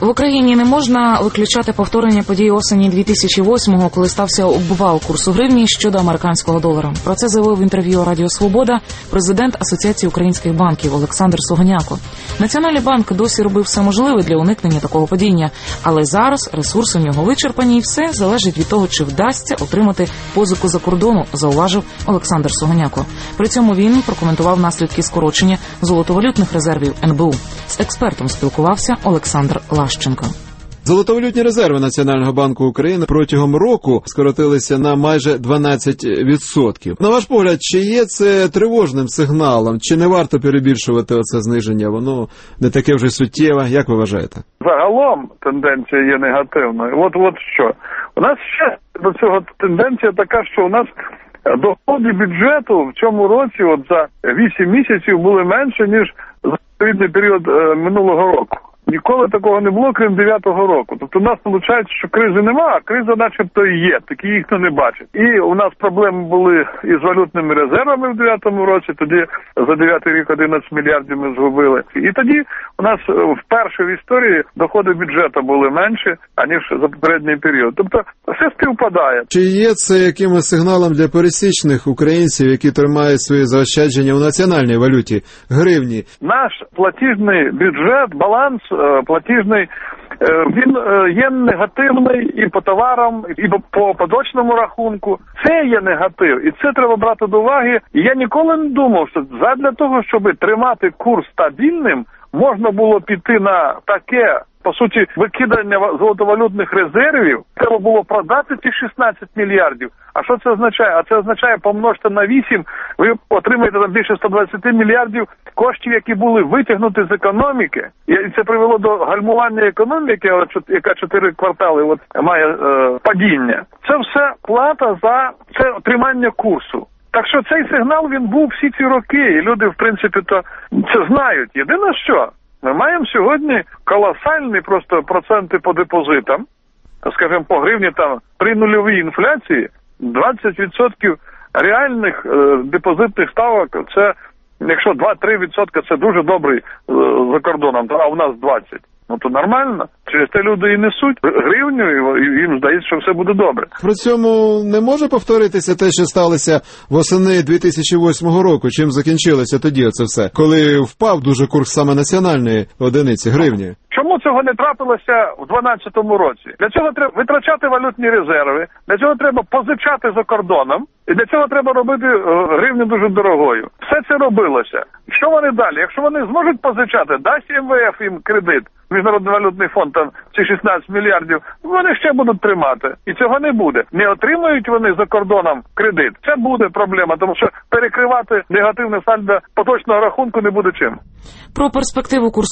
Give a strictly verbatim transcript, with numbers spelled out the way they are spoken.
В Україні не можна виключати повторення подій осені дві тисячі восьмого, коли стався обвал курсу гривні щодо американського долара. Про це заявив в інтерв'ю Радіо Свобода президент Асоціації українських банків Олександр Сугоняко. Національний банк досі робив все можливе для уникнення такого падіння, але зараз ресурси в нього вичерпані і все залежить від того, чи вдасться отримати позику за кордону, зауважив Олександр Сугоняко. При цьому він прокоментував наслідки скорочення золотовалютних резервів ен бе у. З експертом спілкувався Олександр Лащенко. Золотовалютні резерви Національного банку України протягом року скоротилися на майже дванадцять відсотків. На ваш погляд, чи є це тривожним сигналом? Чи не варто перебільшувати оце зниження? Воно не таке вже суттєве. Як ви вважаєте? Загалом тенденція є негативною. От, от що. У нас ще до цього тенденція така, що у нас доходи бюджету в цьому році от за вісім місяців були менше, ніж за відповідний період е, минулого року. Ніколи такого не було, крім дев'ятого року. Тобто у нас виходить, що кризи немає, а криза начебто і є, такі їх ніхто не бачить. І у нас проблеми були із валютними резервами в дев'ятому році, тоді за дев'ятий рік одинадцять мільярдів ми згубили. І тоді у нас вперше в історії доходи бюджету були менші, аніж за попередній період. Тобто все співпадає. Чи є це якимось сигналом для пересічних українців, які тримають свої заощадження у національній валюті, гривні? Наш платіжний бюджет, баланс платіжний, він є негативний і по товарам, і по поточному рахунку. Це є негатив, і це треба брати до уваги. І я ніколи не думав, що задля того, щоб тримати курс стабільним, можна було піти на таке, по суті, викидання золотовалютних резервів. Треба було продати ці шістнадцять мільярдів. А що це означає? А це означає помножте на вісім, ви отримаєте там більше сто двадцять мільярдів коштів, які були витягнуті з економіки. І це привело до гальмування економіки, яка чотири квартали от має е, падіння. Це все плата за це тримання курсу. Так що цей сигнал, він був всі ці роки, і люди, в принципі, то це знають. Єдине що, ми маємо сьогодні колосальні просто проценти по депозитам, скажімо, по гривні там при нульовій інфляції двадцять відсотків реальних е, депозитних ставок, це, якщо два-три відсотки, це дуже добрий е, за кордоном, а у нас двадцять. Ну, то нормально. Через те люди і несуть гривню, і їм здається, що все буде добре. При цьому не може повторитися те, що сталося восени дві тисячі восьмого року? Чим закінчилося тоді оце все? Коли впав дуже курс саме національної одиниці гривні? Чому цього не трапилося в дванадцятому році? Для цього треба витрачати валютні резерви, для цього треба позичати за кордоном, і для цього треба робити гривню дуже дорогою. Все це робилося. Що вони далі? Якщо вони зможуть позичати, дасть ем ве еф їм кредит, Міжнародний валютний фонд, там ці шістнадцять мільярдів, вони ще будуть тримати. І цього не буде. Не отримують вони за кордоном кредит. Це буде проблема, тому що перекривати негативне сальдо поточного рахунку не буде чим. Про перспективу курсу